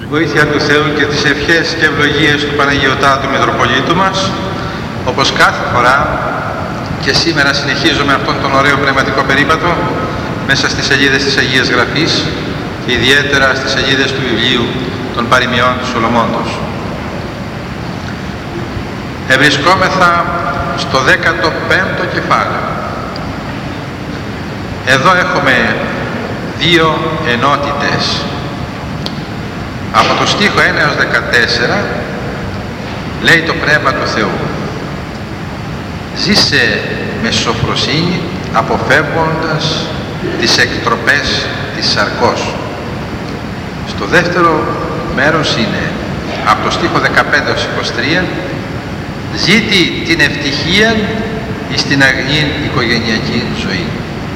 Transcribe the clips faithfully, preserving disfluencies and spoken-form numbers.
Βοήθεια του Θεού και τις ευχές και ευλογίες του Παναγιωτάτου Μητροπολίτου μας, όπως κάθε φορά και σήμερα συνεχίζουμε αυτόν τον ωραίο πνευματικό περίπατο μέσα στις σελίδες της Αγίας Γραφής και ιδιαίτερα στις σελίδες του βιβλίου των παροιμιών του Σολομώντος. Ευρισκόμεθα στο δέκατο πέμπτο κεφάλαιο. Εδώ έχουμε δύο ενότητες. Από το στίχο ένα έως δεκατέσσερα λέει το Πνεύμα του Θεού: «Ζήσε με σοφροσύνη αποφεύγοντας τις εκτροπές της σαρκός». Στο δεύτερο μέρος είναι από το στίχο δεκαπέντε έως είκοσι τρία: «Ζήτη την ευτυχία εις την αγνήν οικογενειακή ζωή».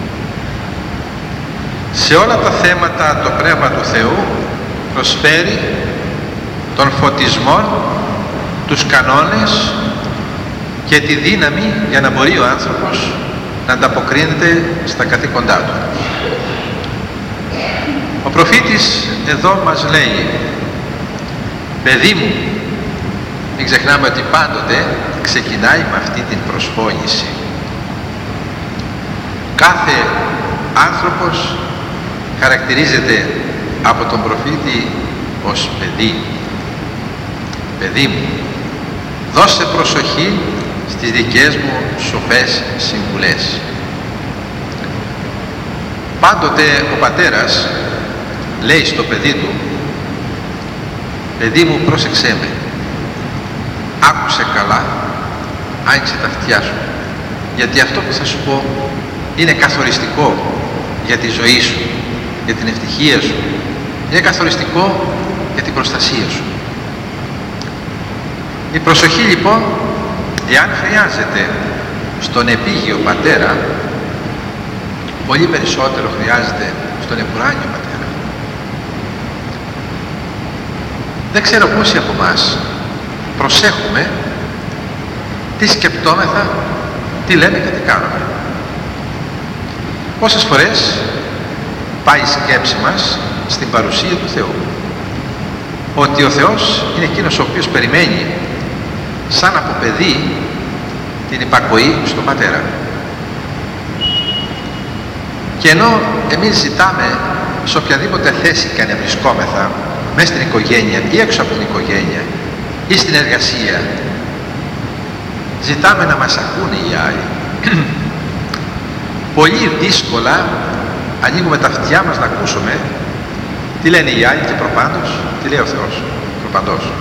Σε όλα τα θέματα το Πνεύμα του Θεού προσφέρει τον φωτισμό, τους κανόνες και τη δύναμη για να μπορεί ο άνθρωπος να ανταποκρίνεται στα καθήκοντά του. Ο προφήτης εδώ μας λέει: «Παιδί μου», μην ξεχνάμε ότι πάντοτε ξεκινάει με αυτή την προσφώνηση. Κάθε άνθρωπος χαρακτηρίζεται από τον προφήτη ως παιδί. «Παιδί μου, δώσε προσοχή στις δικές μου σοφές συμβουλές». Πάντοτε ο πατέρας λέει στο παιδί του: «Παιδί μου, πρόσεξέ με, άκουσε καλά, άνοιξε τα αυτιά σου, γιατί αυτό που θα σου πω είναι καθοριστικό για τη ζωή σου, για την ευτυχία σου, είναι καθοριστικό για την προστασία σου». Η προσοχή λοιπόν, εάν χρειάζεται στον επίγειο πατέρα, πολύ περισσότερο χρειάζεται στον επουράνιο πατέρα. Δεν ξέρω πόσοι από εμάς προσέχουμε τι σκεπτόμεθα, τι λέμε και τι κάνουμε. Πόσες φορές πάει η σκέψη μας στην παρουσία του Θεού, ότι ο Θεός είναι εκείνος ο οποίος περιμένει σαν από παιδί την υπακοή στον πατέρα. Και ενώ εμείς ζητάμε σε οποιαδήποτε θέση και αν βρισκόμεθα, μέσα στην οικογένεια ή έξω από την οικογένεια ή στην εργασία, ζητάμε να μας ακούνε οι άλλοι. Πολύ δύσκολα ανοίγουμε τα αυτιά μας να ακούσουμε τι λένε οι άλλοι και προπάντως τι λέει ο Θεός προπαντός.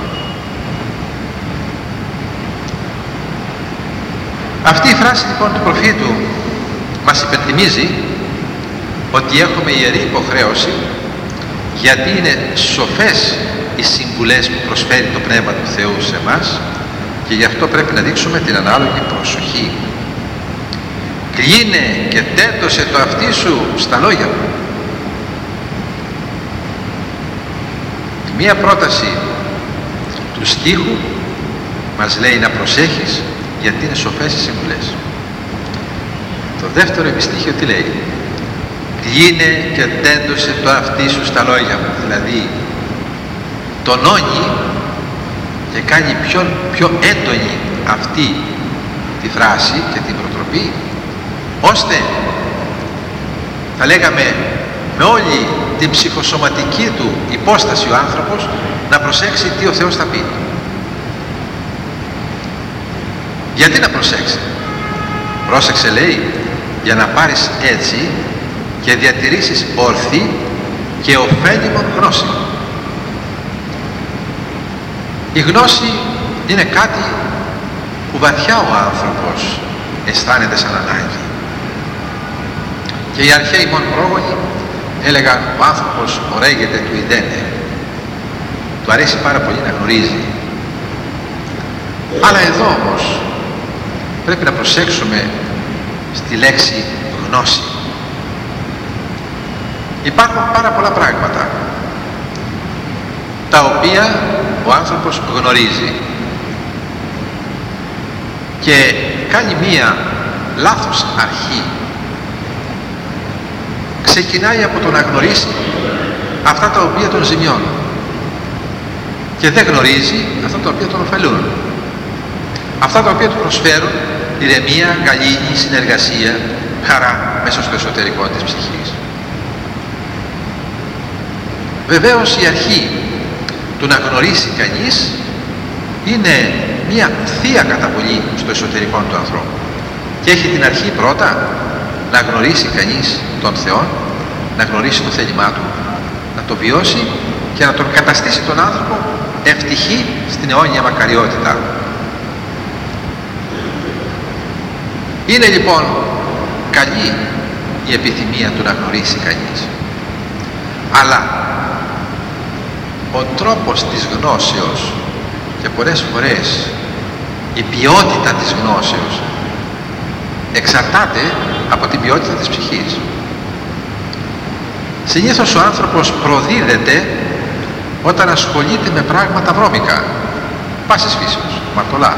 Αυτή η φράση λοιπόν του προφήτου μας υπενθυμίζει ότι έχουμε ιερή υποχρέωση, γιατί είναι σοφές οι συμβουλές που προσφέρει το Πνεύμα του Θεού σε εμάς και γι' αυτό πρέπει να δείξουμε την ανάλογη προσοχή. «Κλείνε και τέντωσε το αυτί σου στα λόγια μου». Μία πρόταση του στίχου μας λέει να προσέχεις, γιατί είναι σοφές οι συμβουλές. Το δεύτερο επιστίχιο τι λέει? «Κλείνε και τέντωσε το αυτί σου στα λόγια μου», δηλαδή τονώνει και κάνει πιο, πιο έντονη αυτή τη φράση και την προτροπή, ώστε θα λέγαμε με όλη την ψυχοσωματική του υπόσταση ο άνθρωπος να προσέξει τι ο Θεός θα πει. Γιατί να προσέξει? Πρόσεξε, λέει, για να πάρεις έτσι και διατηρήσεις ορθή και ωφέλιμον γνώση. Η γνώση είναι κάτι που βαθιά ο άνθρωπος αισθάνεται σαν ανάγκη. Και οι αρχαίοι μόνο πρόγονοι έλεγαν: ο άνθρωπος ωραίγεται του ιδένε. Του αρέσει πάρα πολύ να γνωρίζει. Αλλά εδώ όμως πρέπει να προσέξουμε στη λέξη γνώση. Υπάρχουν πάρα πολλά πράγματα τα οποία ο άνθρωπος γνωρίζει και κάνει μία λάθος αρχή. Ξεκινάει από το να γνωρίσει αυτά τα οποία τον ζημιώνουν. και δεν γνωρίζει αυτά τα οποία τον ωφελούν, αυτά τα οποία του προσφέρουν ηρεμία, γαλήνη, συνεργασία, χαρά μέσα στο εσωτερικό της ψυχής. Βεβαίως η αρχή του να γνωρίσει κανείς είναι μια θεία καταβολή στο εσωτερικό του ανθρώπου και έχει την αρχή πρώτα να γνωρίσει κανείς τον Θεό, να γνωρίσει το θέλημά του, να το βιώσει και να τον καταστήσει τον άνθρωπο ευτυχή στην αιώνια μακαριότητά του. Είναι λοιπόν καλή η επιθυμία του να γνωρίσει κανείς, αλλά ο τρόπος της γνώσεως και πολλές φορές η ποιότητα της γνώσεως εξαρτάται από την ποιότητα της ψυχής. Συνήθως ο άνθρωπος προδίδεται όταν ασχολείται με πράγματα βρώμικα, πάσης φύσεως, μαρτωλά,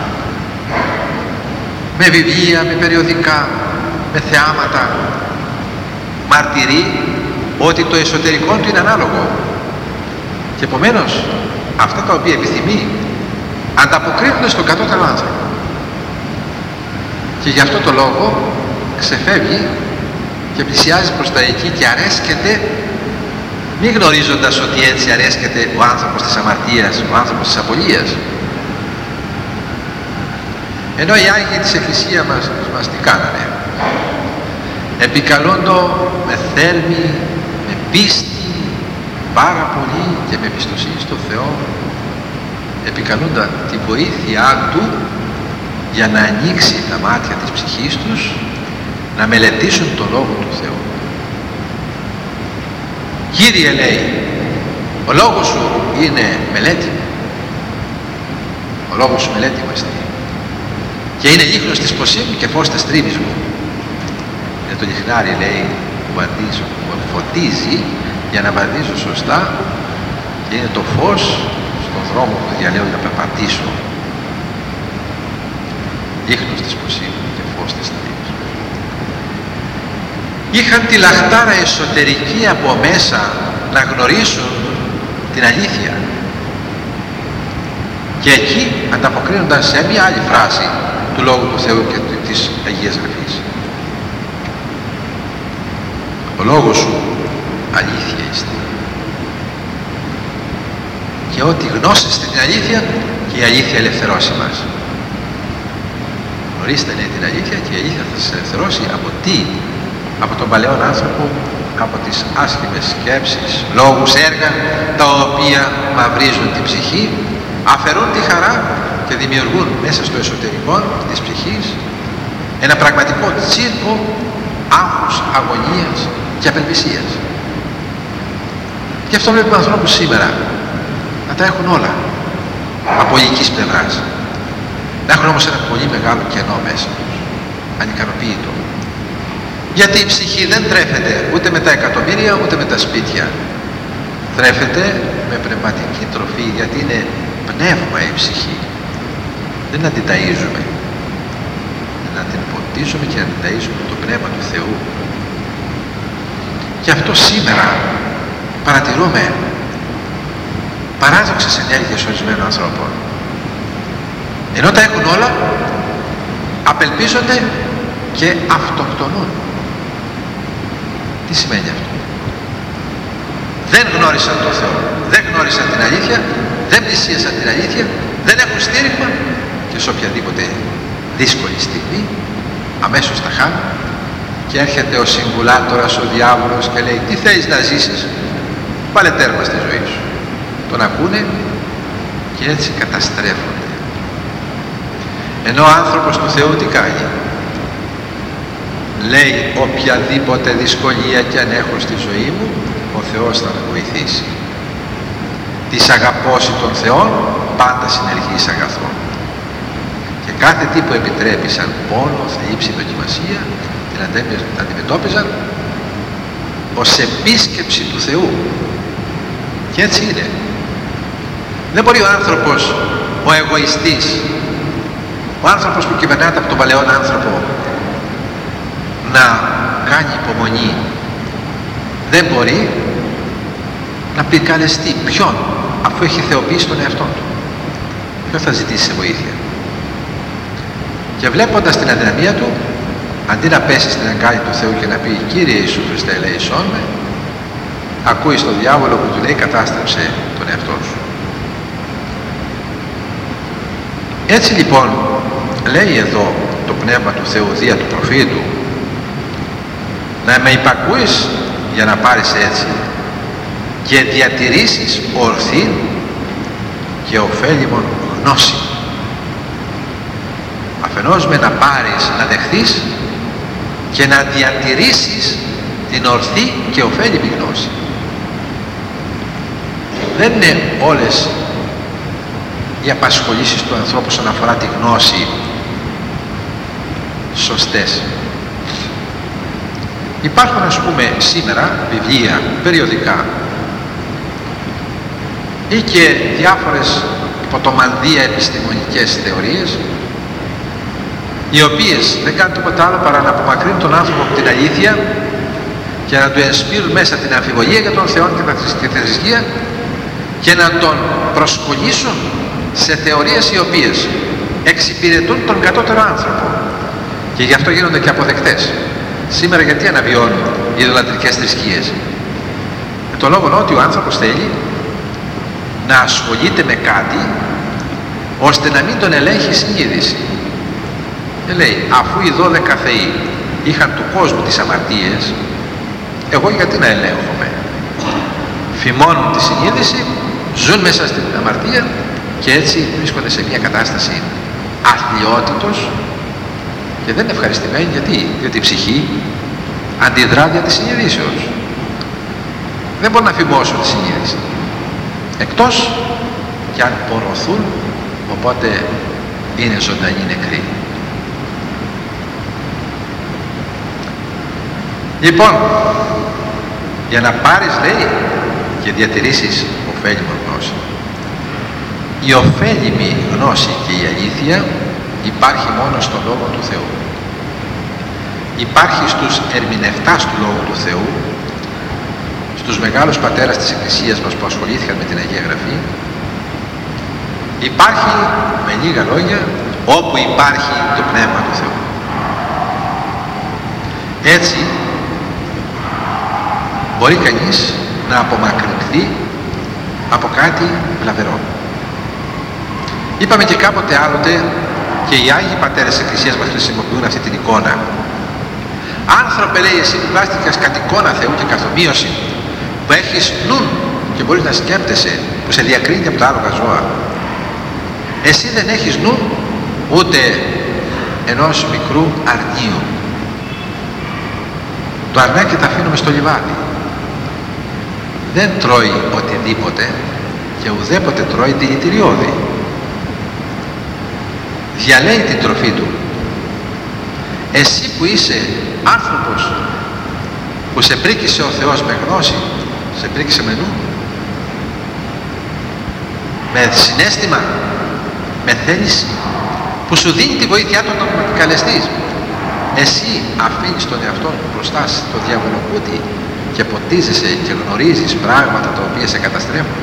με βιβλία, με περιοδικά, με θεάματα, μαρτυρεί ότι το εσωτερικό του είναι ανάλογο και επομένως αυτά τα οποία επιθυμεί ανταποκρίνονται στον κατώτερο άνθρωπο και γι' αυτό το λόγο ξεφεύγει και πλησιάζει προς τα εκεί και αρέσκεται, μη γνωρίζοντας ότι έτσι αρέσκεται ο άνθρωπος της αμαρτίας, ο άνθρωπος της απολίας. Ενώ οι Άγιοι της Εκκλησίας μας, μας τι κάνανε? Επικαλούντο με θέρμη, με πίστη, πάρα πολύ και με εμπιστοσύνη στο Θεό, επικαλούντα τη βοήθειά Του για να ανοίξει τα μάτια της ψυχής τους, να μελετήσουν το Λόγο του Θεού. Κύριε, λέει, ο Λόγος Σου είναι μελέτη μου, ο Λόγος Σου μελέτη μου εστί και είναι λίχνος της ποσή μου και φως της τρίμης μου. Είναι το λιχνάρι, λέει, που βαδίζω, που φωτίζει για να βαδίζω σωστά και είναι το φως στον δρόμο που διαλέω να περπατήσω. Λίχνος της ποσή μου και φως της τρίμης μου. Είχαν τη λαχτάρα εσωτερική από μέσα να γνωρίσουν την αλήθεια και εκεί ανταποκρίνονταν σε μια άλλη φράση του Λόγου του Θεού και της Αγίας Γραφής. Ο Λόγος Σου αλήθεια είστε και ό,τι γνώσεστε την αλήθεια και η αλήθεια ελευθερώσει μας. Γνωρίστε, λέει, την αλήθεια και η αλήθεια θα σας ελευθερώσει από τι? Από τον παλαιόν άνθρωπο, από τις άσχημες σκέψεις, λόγους, έργα τα οποία μαυρίζουν την ψυχή, αφαιρούν τη χαρά και δημιουργούν μέσα στο εσωτερικό της ψυχής ένα πραγματικό τσίρκο άγχους, αγωνίας και απελπισίας. Και αυτό βλέπουμε ανθρώπους σήμερα να τα έχουν όλα από ηλικής πλευράς, να έχουν όμως ένα πολύ μεγάλο κενό μέσα τους, ανικανοποίητο, γιατί η ψυχή δεν τρέφεται ούτε με τα εκατομμύρια ούτε με τα σπίτια, τρέφεται με πνευματική τροφή, γιατί είναι πνεύμα η ψυχή. Δεν να την ταΐζουμε, να την ποτίζουμε και να την ταΐζουμε το πνεύμα του Θεού. Και αυτό σήμερα παρατηρούμε παράδοξες ενέργειες ορισμένων ανθρώπων. Ενώ τα έχουν όλα, απελπίζονται και αυτοκτονούν. Τι σημαίνει αυτό? Δεν γνώρισαν τον Θεό, δεν γνώρισαν την αλήθεια, δεν πλησίασαν την αλήθεια, δεν έχουν στήριγμα και σε οποιαδήποτε δύσκολη στιγμή αμέσως τα χάνουν και έρχεται ο συμβουλάτορας, ο διάβολος και λέει τι θέλεις να ζήσεις? Βάλε τέρμα στη ζωή σου. Τον ακούνε και έτσι καταστρέφονται. Ενώ ο άνθρωπος του Θεού τι κάνει? Λέει οποιαδήποτε δυσκολία και αν έχω στη ζωή μου, ο Θεός θα με βοηθήσει. Της αγαπώσει των Θεών πάντα συνεργείς αγαθών. Και κάθε τι που επιτρέπει σαν πόνο, θλίψη, δοκιμασία, την αντιμετώπιζαν ως επίσκεψη του Θεού. Και έτσι είναι. Δεν μπορεί ο άνθρωπος, ο εγωιστής, ο άνθρωπος που κυβερνάται από τον παλαιόν άνθρωπο να κάνει υπομονή. Δεν μπορεί να πρικαλεστεί ποιον? αφού έχει θεοποιήσει τον εαυτό του? Ποιο θα ζητήσει σε βοήθεια? Και βλέποντας την αδυναμία του, αντί να πέσει στην αγκάλη του Θεού και να πει «Κύριε Ιησού Χριστέ, ελέησόν με», ακούει στον διάβολο που του λέει «Κατάστρεψε τον εαυτό σου». Έτσι λοιπόν λέει εδώ το Πνεύμα του Θεού δια του προφήτου, να με υπακούεις για να πάρεις έτσι και διατηρήσεις ορθή και ωφέλιμον γνώση. Αφενός με να πάρεις, να δεχθείς και να διατηρήσεις την ορθή και ωφέλιμη γνώση. Δεν είναι όλες οι απασχολήσεις του ανθρώπου όσον αφορά τη γνώση σωστές. Υπάρχουν, ας πούμε, σήμερα βιβλία, περιοδικά ή και διάφορες υποτομανδία επιστημονικές θεωρίες, οι οποίες δεν κάνουν τίποτα άλλο παρά να απομακρύνουν τον άνθρωπο από την αλήθεια και να του ενσπείρουν μέσα την αμφιβολία για τον Θεό και τη θρησκεία και να τον προσκολήσουν σε θεωρίες οι οποίες εξυπηρετούν τον κατώτερο άνθρωπο, και γι' αυτό γίνονται και αποδεκτές. Σήμερα γιατί αναβιώνουν οι ιδωλατρικές θρησκείες? Με τον λόγο ότι ο άνθρωπος θέλει να ασχολείται με κάτι ώστε να μην τον ελέγχει η συνείδηση. Και λέει, αφού οι δώδεκα θεοί είχαν του κόσμου τις αμαρτίες, εγώ γιατί να ελέγχομαι? Φημώνουν τη συνείδηση, ζουν μέσα στην αμαρτία και έτσι βρίσκονται σε μια κατάσταση αθλιότητος και δεν είναι ευχαριστημένοι. Γιατί? Διότι η ψυχή αντιδρά δια της συνειδήσεως. Δεν μπορούν να φημώσουν τη συνείδηση, εκτός και αν πορωθούν, οπότε είναι ζωντανοί νεκροί. Λοιπόν, για να πάρεις, λέει, και διατηρήσεις ωφέλιμη γνώση. Η ωφέλιμη γνώση και η αλήθεια υπάρχει μόνο στον Λόγο του Θεού. Υπάρχει στους ερμηνευτάς του Λόγου του Θεού, στους μεγάλους πατέρας της Εκκλησίας μας που ασχολήθηκαν με την Αγία Γραφή. Υπάρχει, με λίγα λόγια, όπου υπάρχει το Πνεύμα του Θεού. Έτσι μπορεί κανείς να απομακρυνθεί από κάτι βλαβερό. Είπαμε και κάποτε άλλοτε, και οι Άγιοι Πατέρες της Εκκλησίας μας χρησιμοποιούν αυτή την εικόνα. Άνθρωπε, λέει, εσύ που βάστηκες κατ' εικόνα Θεού και καθομοίωση, που έχεις νου και μπορείς να σκέπτεσαι, που σε διακρίνει από τα άλογα ζώα, εσύ δεν έχεις νου ούτε ενός μικρού αρνίου. Το αρνάκι τα αφήνουμε στο λιβάδι. Δεν τρώει οτιδήποτε και ουδέποτε τρώει δηλητηριώδη. Διαλέει την τροφή του. Εσύ που είσαι άνθρωπος που σε πρίκησε ο Θεός με γνώση, σε πρίκησε με νου, με συναίσθημα, με θέληση, που σου δίνει τη βοήθειά του να τον καλεστείς, εσύ αφήνεις τον εαυτό σου μπροστά στο διαβολοκούτι και ποτίζεσαι και γνωρίζεις πράγματα τα οποία σε καταστρέφουν?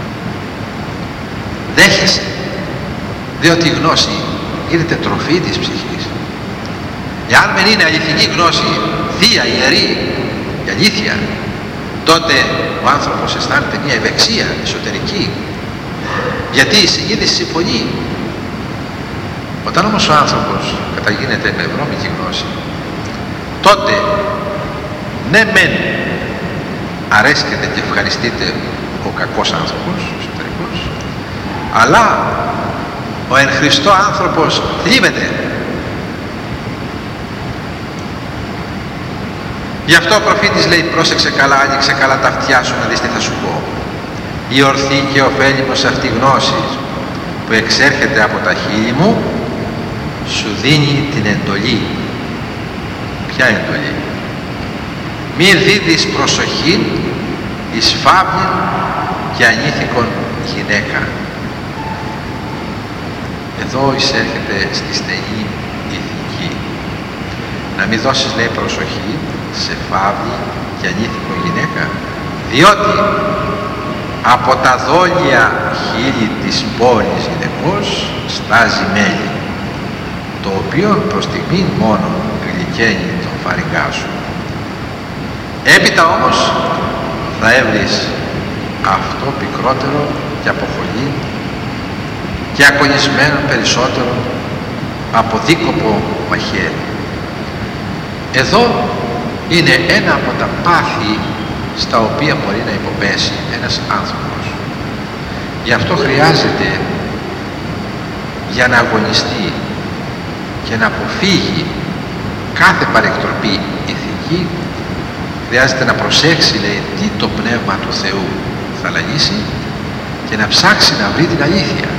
Δέχεσαι, διότι η γνώση γίνεται τροφή της ψυχής. Εάν δεν είναι αληθινή γνώση, θεία, ιερή, η αλήθεια, τότε ο άνθρωπος αισθάνεται μια ευεξία εσωτερική, γιατί η συνείδηση συμφωνεί. Όταν όμως ο άνθρωπος καταγίνεται με βρώμικη γνώση, τότε ναι μεν αρέσκεται και ευχαριστείται ο κακός άνθρωπος, ο εσωτερικός, αλλά ο εν Χριστώ άνθρωπος θλίβεται. Γι' αυτό ο προφήτης λέει, πρόσεξε καλά, άνοιξε καλά τα αυτιά σου να δεις τι θα σου πω. Η ορθή και ωφέλιμος αυτή γνώση που εξέρχεται από τα χείλη μου σου δίνει την εντολή. Ποια εντολή? Μη δίδεις προσοχή εις φαύλην και ανήθικον γυναίκα. Εδώ εισέρχεται στη στενή ηθική. Να μην δώσεις, λέει, προσοχή σε φαύλη και ανήθικο γυναίκα, διότι από τα δόλια χείλη της πόρης γυναικός στάζει μέλι, το οποίο προς στιγμήν μόνο γλυκαίνει τον φαρυγγά σου. Έπειτα όμως θα έβρεις αυτό πικρότερο και αποχολή και αγωνισμένο περισσότερο από δίκοπο μαχαίρι. Εδώ είναι ένα από τα πάθη στα οποία μπορεί να υποπέσει ένας άνθρωπος. Γι' αυτό χρειάζεται, για να αγωνιστεί και να αποφύγει κάθε παρεκτροπή ηθική, χρειάζεται να προσέξει, λέει, τι το Πνεύμα του Θεού θα λαγίσει και να ψάξει να βρει την αλήθεια.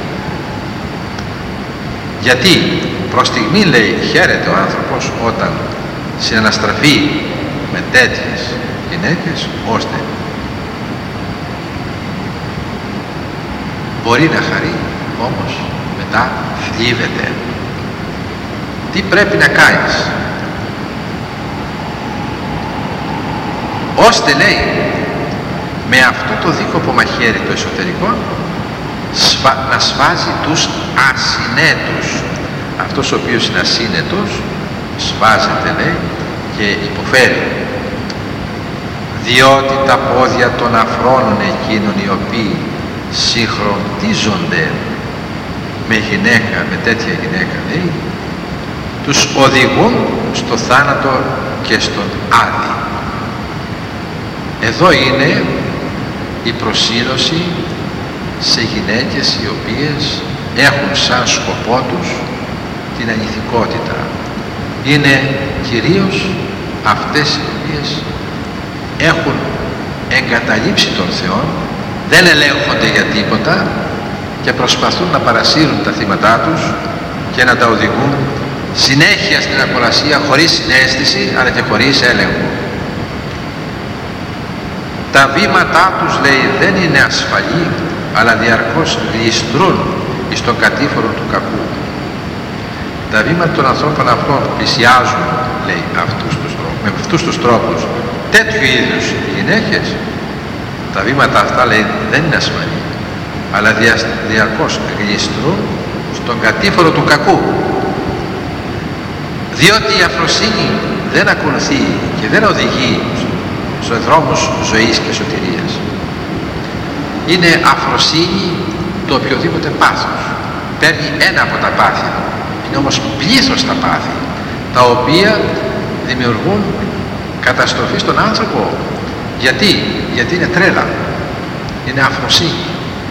Γιατί προς στιγμή, λέει, χαίρεται ο άνθρωπος όταν συναναστραφεί με τέτοιες γυναίκες, ώστε μπορεί να χαρεί, όμως μετά θλίβεται. Τι πρέπει να κάνεις? Ώστε, λέει, με αυτό το δίκοπο μαχαίρι το εσωτερικό σβα, να σβάζει τους ασυνέτους. Αυτός ο οποίος είναι ασύνετος σβάζεται, λέει, και υποφέρει. Διότι τα πόδια των αφρόνων εκείνων οι οποίοι συγχρονίζονται με γυναίκα, με τέτοια γυναίκα, λέει, τους οδηγούν στο θάνατο και στον άδη. Εδώ είναι η προσήλωση σε γυναίκες οι οποίες έχουν σαν σκοπό τους την ανηθικότητα. Είναι κυρίως αυτές οι οποίες έχουν εγκαταλείψει τον Θεό, δεν ελέγχονται για τίποτα και προσπαθούν να παρασύρουν τα θύματά τους και να τα οδηγούν συνέχεια στην ακολασία, χωρίς συναίσθηση αλλά και χωρίς έλεγχο. Τα βήματά τους, λέει, δεν είναι ασφαλή, αλλά διαρκώς γλιστρούν εις τον κατήφορο του κακού. Τα βήματα των ανθρώπων αυτών που πλησιάζουν, λέει, αυτούς τους τρόπους, με αυτούς τους τρόπους τέτοιου είδους γυναίκες, τα βήματα αυτά, λέει, δεν είναι ασφαλή, αλλά δια, διαρκώς γλιστρούν στον κατήφορο του κακού. Διότι η αφροσύνη δεν ακολουθεί και δεν οδηγεί στους δρόμους ζωής και σωτηρίας. Είναι αφροσύνη το οποιοδήποτε πάθος. Παίρνει ένα από τα πάθη, είναι όμως πλήθος τα πάθη, τα οποία δημιουργούν καταστροφή στον άνθρωπο. Γιατί? Γιατί είναι τρέλα, είναι αφροσύνη.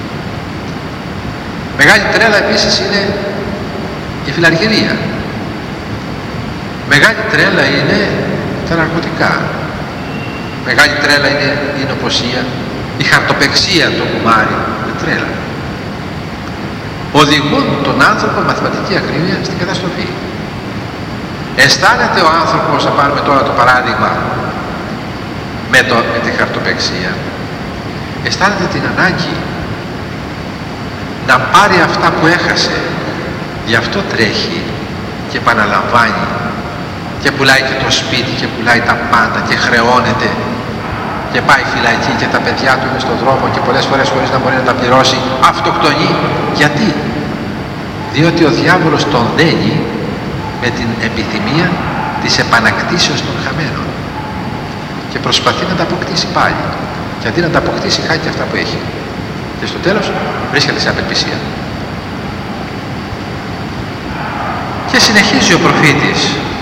Μεγάλη τρέλα επίσης είναι η φιλαργυρία. Μεγάλη τρέλα είναι τα ναρκωτικά. Μεγάλη τρέλα είναι η νοποσία, η χαρτοπεξία, το κουμάρι, είναι τρέλα. Οδηγούν τον άνθρωπο μαθηματική ακρίβεια στην καταστροφή. Αισθάνεται ο άνθρωπος, να πάρουμε τώρα το παράδειγμα με, το, με τη χαρτοπεξία, αισθάνεται την ανάγκη να πάρει αυτά που έχασε. Γι' αυτό τρέχει και επαναλαμβάνει και πουλάει και το σπίτι και πουλάει τα πάντα και χρεώνεται και πάει φυλακή και τα παιδιά του είναι στον δρόμο και πολλές φορές χωρίς να μπορεί να τα πληρώσει αυτοκτονεί. Γιατί? Διότι ο διάβολος τον δένει με την επιθυμία της επανακτήσεως των χαμένων και προσπαθεί να τα αποκτήσει πάλι, και αντί να τα αποκτήσει χάνει και αυτά που έχει και στο τέλος βρίσκεται σε απελπισία. Και συνεχίζει ο προφήτης: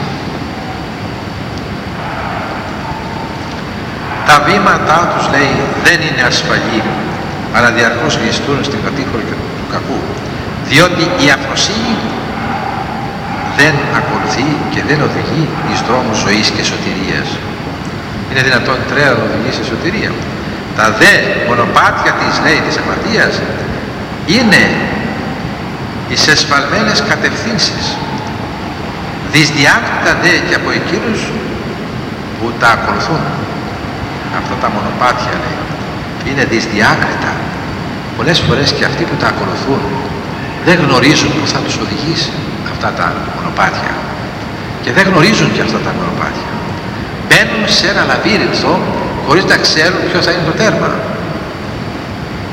τα βήματά τους, λέει, δεν είναι ασφαλή, αλλά διαρκώς γλιστρούν στην κατήφορα του κακού, διότι η αφροσύνη δεν ακολουθεί και δεν οδηγεί εις δρόμους ζωής και σωτηρίας. Είναι δυνατόν τρέλα να οδηγεί σε σωτηρία? Τα δε μονοπάτια της, λέει, της αμαρτίας είναι εις εσφαλμένες κατευθύνσεις, δυσδιάκριτα δε και από εκείνους που τα ακολουθούν. Αυτά τα μονοπάτια, λέει, είναι δυσδιάκριτα. Πολλές φορές και αυτοί που τα ακολουθούν δεν γνωρίζουν που θα τους οδηγήσει αυτά τα μονοπάτια και δεν γνωρίζουν και αυτά τα μονοπάτια. Μπαίνουν σε ένα λαβύρινθο χωρίς να ξέρουν ποιο θα είναι το τέρμα.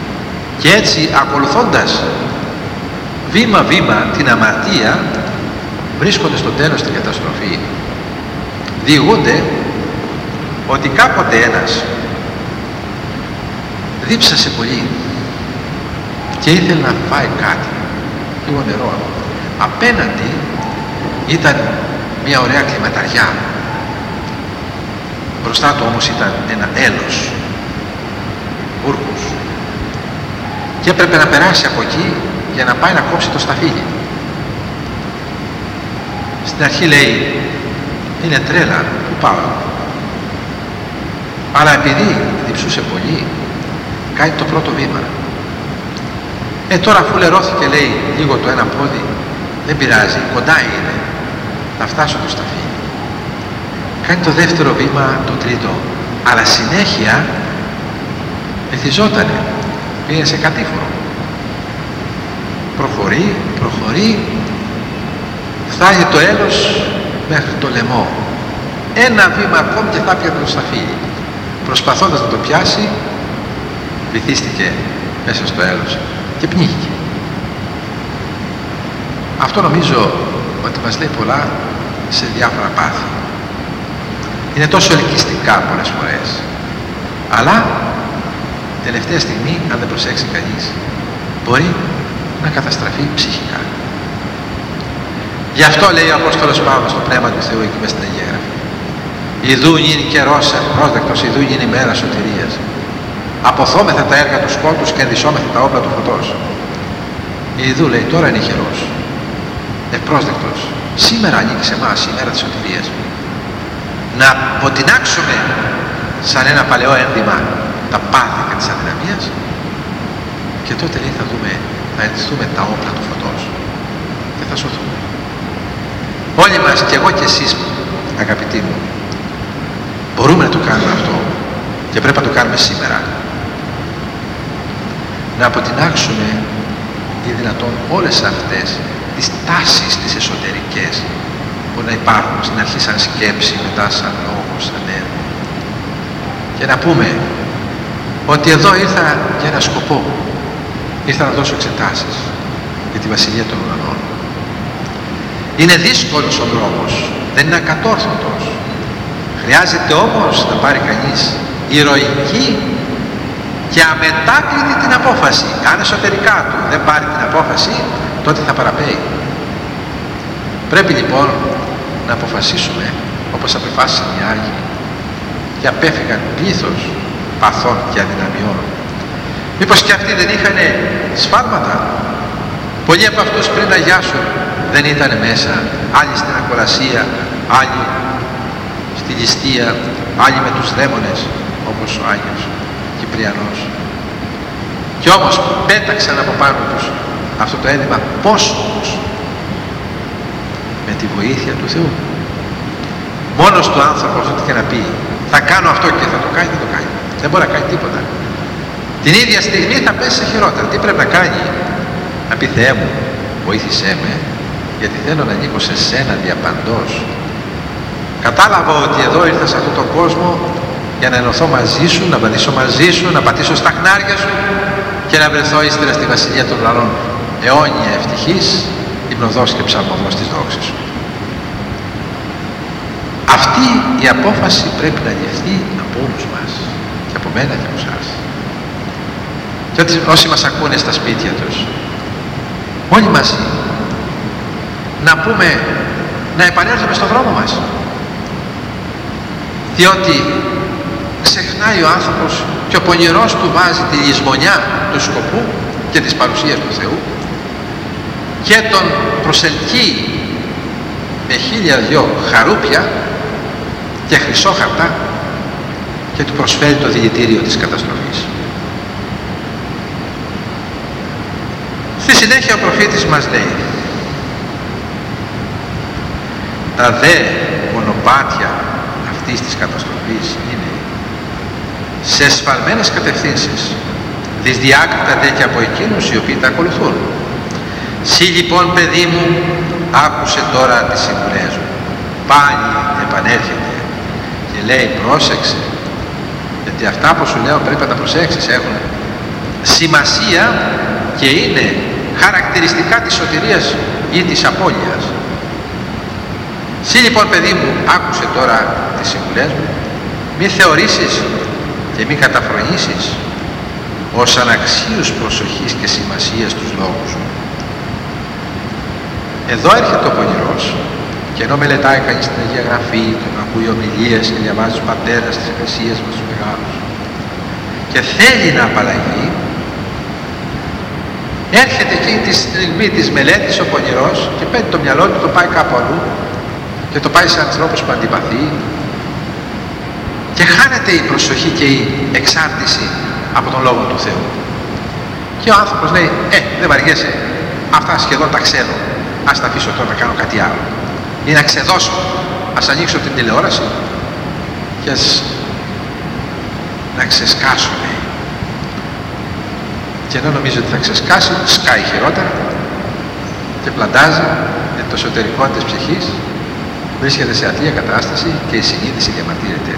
Και έτσι, ακολουθώντας βήμα-βήμα την αμαρτία, βρίσκονται στο τέλος την καταστροφή. Διηγούνται ότι κάποτε ένας δίψασε πολύ και ήθελε να φάει κάτι, λίγο νερό. Απέναντι ήταν μια ωραία κλιματαριά, μπροστά του όμως ήταν ένα έλος, ούρκους, και έπρεπε να περάσει από εκεί για να πάει να κόψει το σταφύλι. Στην αρχή λέει, είναι τρέλα, πού πάω? Αλλά επειδή διψούσε πολύ, κάνει το πρώτο βήμα. Ε, τώρα αφού λερώθηκε, λέει, λίγο το ένα πόδι, δεν πειράζει, κοντά είναι, θα φτάσω το σταφύλι. Κάνει το δεύτερο βήμα, το τρίτο, αλλά συνέχεια εθιζότανε, πήγε σε κατήφορο. Προχωρεί, προχωρεί, φτάνει το έλος μέχρι το λαιμό. Ένα βήμα ακόμη και θα πιανε το σταφύλι. Προσπαθώντας να το πιάσει, βυθίστηκε μέσα στο έλος και πνίγηκε. Αυτό νομίζω ότι μας λέει πολλά σε διάφορα πάθη. Είναι τόσο ελκυστικά πολλές φορές, αλλά τελευταία στιγμή, αν δεν προσέξει κανείς, μπορεί να καταστραφεί ψυχικά. Γι' αυτό λέει ο Απόστολος Παύλος στο Πνεύμα του Θεού εκεί μες στην Αγία Γραφή, ιδού είναι καιρός ευπρόσδεκτος, ιδού είναι ημέρα σωτηρίας. Αποθόμεθα τα έργα του σκότους και ενδυσόμεθα τα όπλα του φωτός. Ιδού, λέει, τώρα είναι καιρός ευπρόσδεκτος. Σήμερα ανήκει σε εμάς η μέρα της σωτηρίας. Να αποτινάξουμε σαν ένα παλαιό ένδυμα τα πάθη και της αδυναμίας, και τότε, λέει, θα δούμε, θα ενδυθούμε τα όπλα του φωτός και θα σωθούμε. Όλοι μας, και εγώ και εσείς, αγαπητοί μου, μπορούμε να το κάνουμε αυτό και πρέπει να το κάνουμε σήμερα. Να αποτινάξουμε ή δυνατόν όλες αυτές τις τάσεις τις εσωτερικές που να υπάρχουν στην αρχή σαν σκέψη, μετά σαν λόγο, σαν έργο, και να πούμε ότι εδώ ήρθα για ένα σκοπό. Ήρθα να δώσω εξετάσεις για τη Βασιλεία των Ουρανών. Είναι δύσκολος ο δρόμος, δεν είναι ακατόρθωτος. Χρειάζεται όμως να πάρει κανείς ηρωική και αμετάκλητη την απόφαση. Αν εσωτερικά του δεν πάρει την απόφαση, τότε θα παραπέει. Πρέπει λοιπόν να αποφασίσουμε, όπως αποφάσισαν οι Άγιοι, και απέφυγαν πλήθος παθών και αδυναμιών. Μήπως και αυτοί δεν είχαν σφάλματα? Πολλοί από αυτούς πριν αγιάσουν δεν ήταν μέσα, άλλοι στην ακορασία, άλλοι στη ληστεία, άλλοι με τους δαίμονες, όπως ο Άγιος Κυπριανός. Κι όμως πέταξαν από πάνω τους αυτό το ένδυμα. Πώς όμως? Με τη βοήθεια του Θεού. Μόνος του άνθρωπος, ό,τι και να πει, θα κάνω αυτό και θα το κάνει, δεν το κάνει. Δεν μπορεί να κάνει τίποτα. Την ίδια στιγμή θα πέσει σε χειρότερα. Τι πρέπει να κάνει? Να πει, Θεέ μου, βοήθησέ με, γιατί θέλω να ανήκω σε σένα διαπαντός. Κατάλαβα ότι εδώ ήρθα σε αυτόν τον κόσμο για να ενωθώ μαζί σου, να πατήσω μαζί σου, να πατήσω στα χνάρια σου και να βρεθώ ύστερα στη Βασιλεία των Ουρανών αιώνια ευτυχής, υμνοδός και ψαλμοδός της δόξης σου. Αυτή η απόφαση πρέπει να ληφθεί από όλους μας, και από μένα και από εσάς. Και όσοι μας ακούνε στα σπίτια τους, όλοι μαζί να πούμε, να επανέλθουμε στον δρόμο μας, διότι ξεχνάει ο άνθρωπος και ο πονηρός του βάζει τη λησμονιά του σκοπού και της παρουσίας του Θεού και τον προσελκύει με χίλια δυο χαρούπια και χρυσόχαρτα και του προσφέρει το δηλητήριο της καταστροφής. Στη συνέχεια ο προφήτης μας λέει, τα δε μονοπάτια αυτής της καταστροφής είναι σε σφαλμένες κατευθύνσεις, δυσδιάκριτα δε και από εκείνους οι οποίοι τα ακολουθούν. Συ λοιπόν, παιδί μου, άκουσε τώρα τις συμβουλές μου. Πάλι επανέρχεται και λέει, πρόσεξε, γιατί αυτά που σου λέω πρέπει να τα προσέξεις, έχουν σημασία και είναι χαρακτηριστικά της σωτηρίας ή της απώλειας. Συ λοιπόν, παιδί μου, άκουσε τώρα τις συμβουλές μου, μη θεωρήσεις και μη καταφρονήσεις ως αναξίους προσοχής και σημασίας τους λόγους μου. Εδώ έρχεται ο πονηρός και ενώ μελετάει κανείς την Αγία Γραφή, τον ακούει ομιλίες και διαβάζει τους πατέρες της Εκκλησίας μας, τους μεγάλους, και θέλει να απαλλαγεί, έρχεται εκείνη τη στιγμή της μελέτης ο πονηρός και παίρνει το μυαλό του, το πάει κάπου αλλού και το πάει σε ανθρώπους που αντιπαθεί και χάνεται η προσοχή και η εξάρτηση από τον Λόγο του Θεού. Και ο άνθρωπος λέει, ε, δεν βαριέσαι, αυτά σχεδόν τα ξέρω, ας τα αφήσω τώρα να κάνω κάτι άλλο. Ή να ξεδώσω, ας ανοίξω την τηλεόραση και ας να ξεσκάσω, λέει. Και ενώ νομίζει ότι θα ξεσκάσει, σκάει χειρότερα και πλαντάζει, γιατί το εσωτερικό της ψυχής βρίσκεται σε αθλία κατάσταση και η συνείδηση διαμαρτύρεται.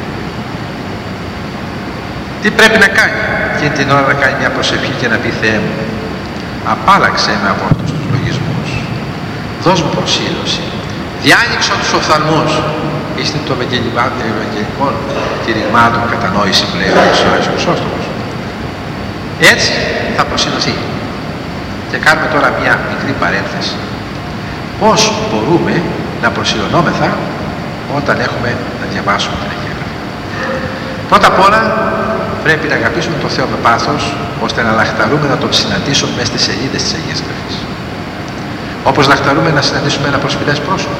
Τι πρέπει να κάνει? Και την ώρα να κάνει μια προσευχή και να πει, Θεέ μου, απάλλαξέ με από αυτούς τους λογισμούς, δώσ' μου προσήλωση, διάνοιξω τους οφθαλμούς. Είστε το ευαγγελικό κηρυγμάτων κατανόηση που λέει ο Άγιος Χρυσόστομος. Έτσι θα προσήλωθεί. Και κάνουμε τώρα μια μικρή παρένθεση. Πώς μπορούμε να προσηλωνόμεθα όταν έχουμε να διαβάσουμε την Αγία Γραφή? Πρώτα απ' όλα πρέπει να αγαπήσουμε τον Θεό με πάθος, ώστε να λαχταρούμε να τον συναντήσουμε μέσα στις σελίδες της Αγίας Γραφής. Όπως λαχταρούμε να συναντήσουμε ένα προσφυλές πρόσωπο.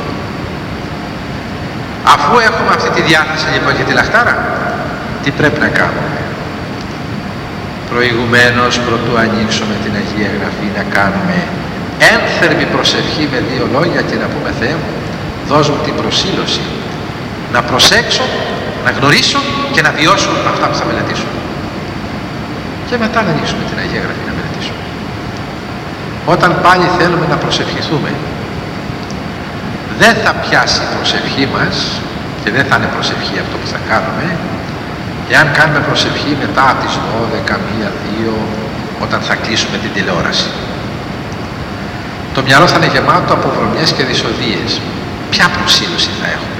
Αφού έχουμε αυτή τη διάθεση λοιπόν για τη λαχτάρα, τι πρέπει να κάνουμε? Προηγουμένως, προτού ανοίξουμε την Αγία Γραφή, να κάνουμε ένθερμη προσευχή με δύο λόγια και να πούμε, Θεέ μου, δώσ' μου την προσήλωση να προσέξω, να γνωρίσω και να βιώσω αυτά που θα μελετήσω. Και μετά να ανοίξουμε την Αγία Γραφή να μελετήσουμε. Όταν πάλι θέλουμε να προσευχηθούμε, δεν θα πιάσει η προσευχή μας και δεν θα είναι προσευχή αυτό που θα κάνουμε, εάν κάνουμε προσευχή μετά από τις δώδεκα, μία, δύο, όταν θα κλείσουμε την τηλεόραση. Το μυαλό θα είναι γεμάτο από βρωμιές και δυσοδείες. Ποια προσήλωση θα έχουμε?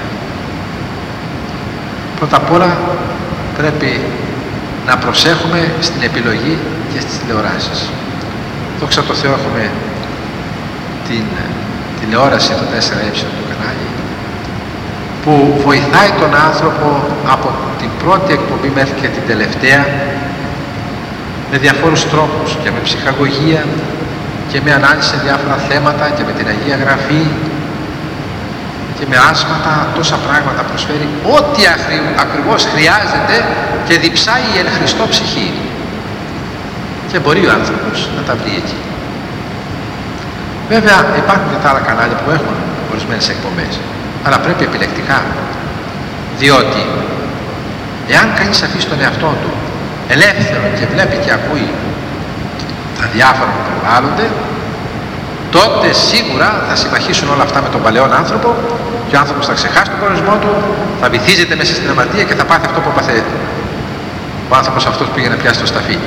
Πρώτα απ' όλα πρέπει να προσέχουμε στην επιλογή και στις τηλεοράσεις. Δόξα τω Θεώ, έχουμε την τηλεόραση, το τέσσερα ε το κανάλι, που βοηθάει τον άνθρωπο από την πρώτη εκπομπή μέχρι και την τελευταία με διαφόρους τρόπους και με ψυχαγωγία και με ανάλυση σε διάφορα θέματα και με την Αγία Γραφή και με άσματα, τόσα πράγματα προσφέρει, ό,τι ακριβώς χρειάζεται και διψάει η εν Χριστώ ψυχή. Και μπορεί ο άνθρωπος να τα βρει εκεί. Βέβαια υπάρχουν και τα άλλα κανάλια που έχουν ορισμένες εκπομπές, αλλά πρέπει επιλεκτικά, διότι εάν κανείς αφήσει τον εαυτό του ελεύθερο και βλέπει και ακούει τα διάφορα που προβάλλονται, τότε σίγουρα θα συμμαχίσουν όλα αυτά με τον παλαιόν άνθρωπο και ο άνθρωπος θα ξεχάσει τον προορισμό του, θα βυθίζεται μέσα στην αμαρτία και θα πάθει αυτό που έπαθε ο άνθρωπος αυτός που πήγε να πιάσει το σταφύλι.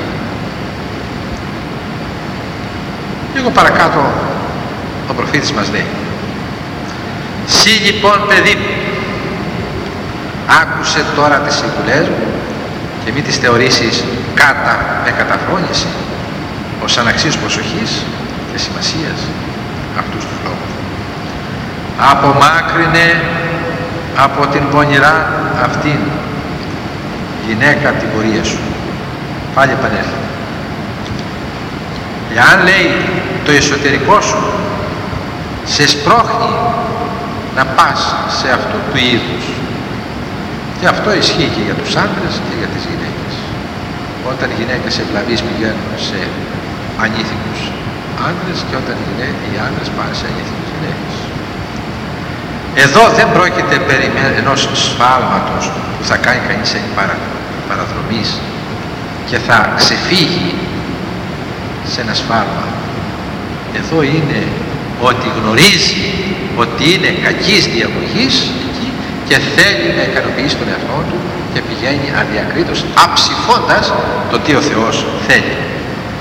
Λίγο παρακάτω ο προφήτης μας λέει, «Συ λοιπόν, παιδί μου, άκουσε τώρα τις συμβουλές μου και μην τις θεωρήσεις κάτα με καταφρόνηση, ως αναξίους προσοχής και σημασίας αυτούς τους λόγους. Απομάκρυνε από την πονηρά αυτήν γυναίκα την πορεία σου». Πάλι επανέρχεται. Εάν λέει το εσωτερικό σου σε σπρώχνει να πας σε αυτού του είδους, και αυτό ισχύει και για τους άντρες και για τις γυναίκες. Όταν οι γυναίκες ευλαβείς πηγαίνουν σε ανήθικους άντρες και όταν οι άντρες πάνε σε ανήθικες γυναίκες. Εδώ δεν πρόκειται περί ενός σφάλματος που θα κάνει κανείς εν παραδρομής και θα ξεφύγει σε ένα σφάλμα. Εδώ είναι ότι γνωρίζει ότι είναι κακής διαγωγής και θέλει να ικανοποιήσει τον εαυτό του και πηγαίνει αδιακρίτως αψηφώντας το τι ο Θεός θέλει.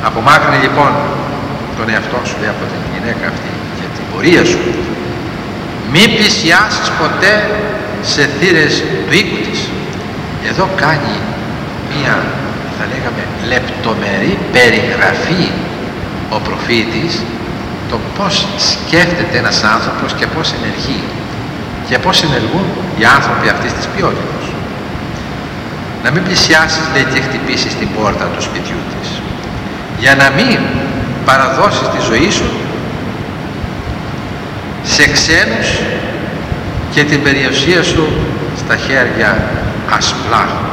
Απομάκρυνε λοιπόν τον εαυτό σου, λέει, από την γυναίκα αυτή και την πορεία σου. Μην πλησιάσεις ποτέ σε θύρες του οίκου της. Εδώ κάνει μία, θα λέγαμε, λεπτομερή περιγραφή ο προφήτης το πώς σκέφτεται ένας άνθρωπος και πώς ενεργεί και πώς ενεργούν οι άνθρωποι αυτής της ποιότητας. Να μην πλησιάσεις, λέει, και χτυπήσεις την πόρτα του σπιτιού της, για να μην παραδώσεις τη ζωή σου σε ξένους και την περιουσία σου στα χέρια ασπλάχων.